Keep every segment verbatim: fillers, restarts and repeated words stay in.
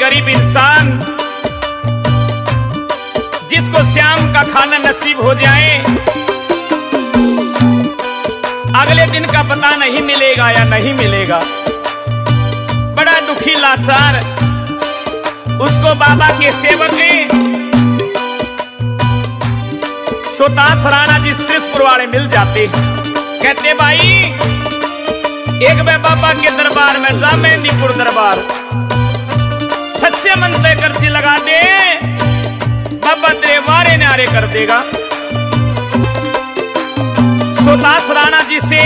गरीब इंसान जिसको श्याम का खाना नसीब हो जाए, अगले दिन का पता नहीं मिलेगा या नहीं मिलेगा। बड़ा दुखी लाचार उसको बाबा के सेवक सोतास राणा जी श्रीपुर वाले मिल जाते। कहते भाई एक बार बाबा के दरबार में जा, मेहंदीपुर दरबार, सच्चे मन से कर्जी लगा दे, बाबा तेरे वारे नारे कर देगा। सोतास राणा जी से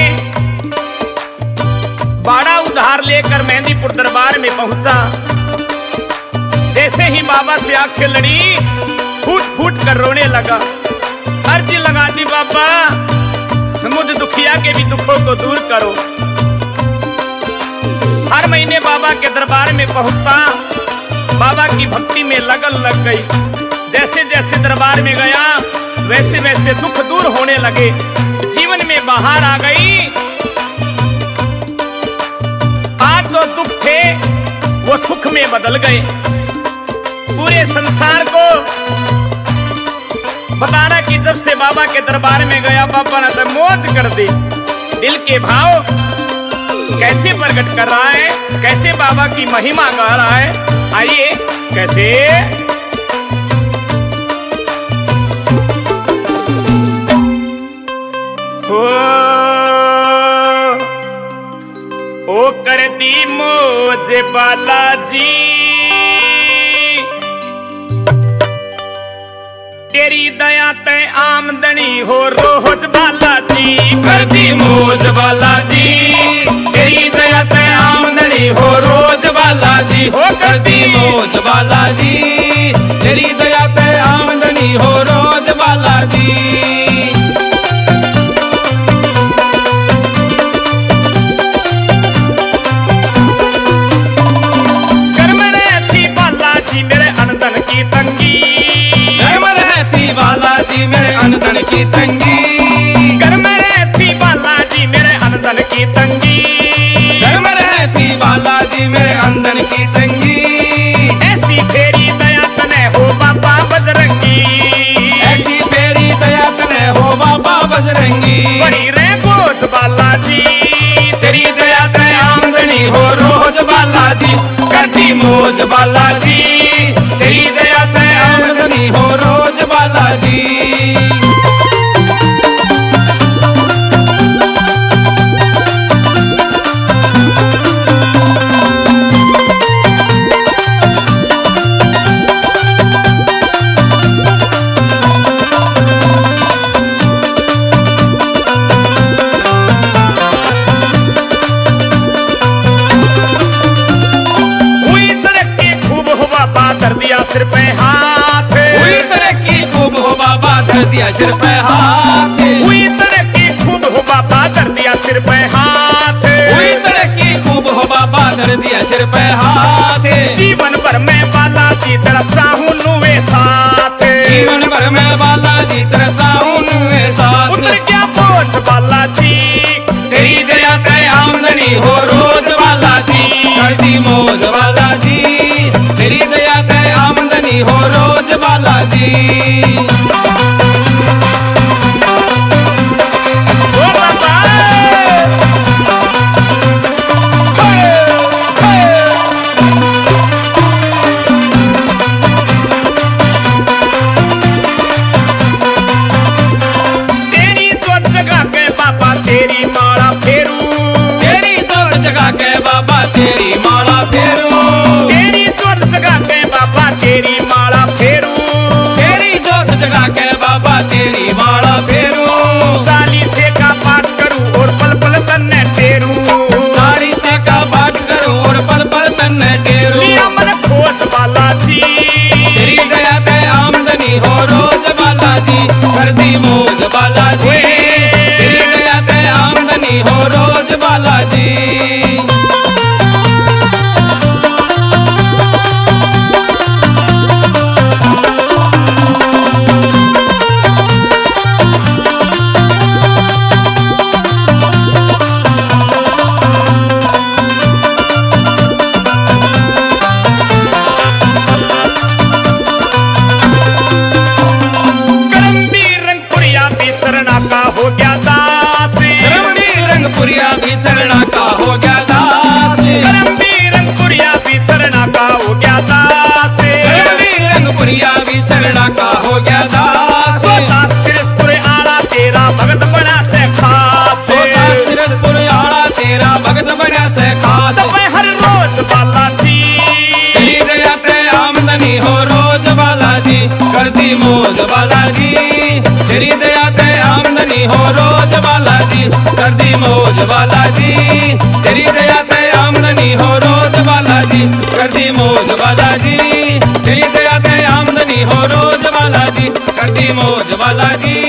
बाड़ा उधार लेकर मेहंदीपुर दरबार में पहुंचा। जैसे ही बाबा से आंखें लड़ी, फूट फूट कर रोने लगा। अर्जी लगा दी, बाबा मुझ दुखिया के भी दुखों को दूर करो। हर महीने बाबा के दरबार में पहुंचता, बाबा की भक्ति में लगन लग गई। जैसे जैसे दरबार में गया वैसे वैसे दुख दूर होने लगे, जीवन में बाहर आ गई। आज जो दुख थे वो सुख में बदल गए। पूरे संसार को बताना कि जब से बाबा के दरबार में गया, बाबा ने तो मौज कर दी। दिल के भाव कैसे प्रकट कर रहा है, कैसे बाबा की महिमा गा रहा है। आइए कैसे हो ओ कर दी मौज बालाजी, तेरी दया ते आमदनी हो रोज बालाजी। कर दी मौज बालाजी, तेरी दया ते आमदनी हो रोज बालाजी। हो कर दी मौज बालाजी, तेरी दया ते आमदनी हो रोज बालाजी। घर में रहती बालाजी मेरे अनधन की तंगी, घर में रहती बालाजी मेरे अनधन की तंगी। घर में रहती बालाजी मेरे अनधन की तंगी, घर में रहती बालाजी मेरे अनधन की तंगी। ऐसी फेरी दया तने हो बाबा बजरंगी, ऐसी फेरी दया तने हो बाबा बजरंगी। बड़ी रे बोझ बालाजी, तेरी दया ते आमदनी हो रोज बालाजी। करती मौज बालाजी, तेरी दया ते आमदनी हो रोज बालाजी। सिर पे हाथ, हुई तरक्की खूब हो बाबा धर दिया सिर पे हाथ। हुई तरक्की खूब हो बाबा धर दिया सिर पे हाथ। हुई तरक्की खूब हो बाबा धर दिया सिर पे हाथ। जीवन भर में बालाजी तेरा चाहूं नुए साथ, जीवन भर में बालाजी तेरा चाहूं नुए साथ। उतर क्या बोझ बालाजी, तेरी दया ते आमदनी हो रोज बालाजी। कर दी मौज बालाजी, तेरी दया ते आमदनी हो रोज बालाजी। ओ बाबा तेरी जोत जगा के बाबा तेरी माला फेरू, तेरी जोत जगा के बाबा तेरी माला फेरू। तेरी जोत जगा के बाबा तेरी माला फेरू, तेरी जोत जगा के बाबा तेरी माला फेरू। चालीसे का पाठ करूं और पल पल तन्ने टेरू, चालीसे का पाठ करूं और पल पल तन्ने टेरू। लिया मन खोज बालाजी, तेरी दया ते आमदनी हो रोज बालाजी। कर दी मौज बालाजी, तेरी दया ते आमदनी हो रोज बालाजी। मौज वाला जी तेरी दया ते आमदनी हो रोज वाला जी कर दी मौज वाला जी तेरी दया ते आमदनी हो रोज वाला जी कर दी मौज वाला जी तेरी दया ते आमदनी हो रोज वाला जी कर दी मौज वाला जी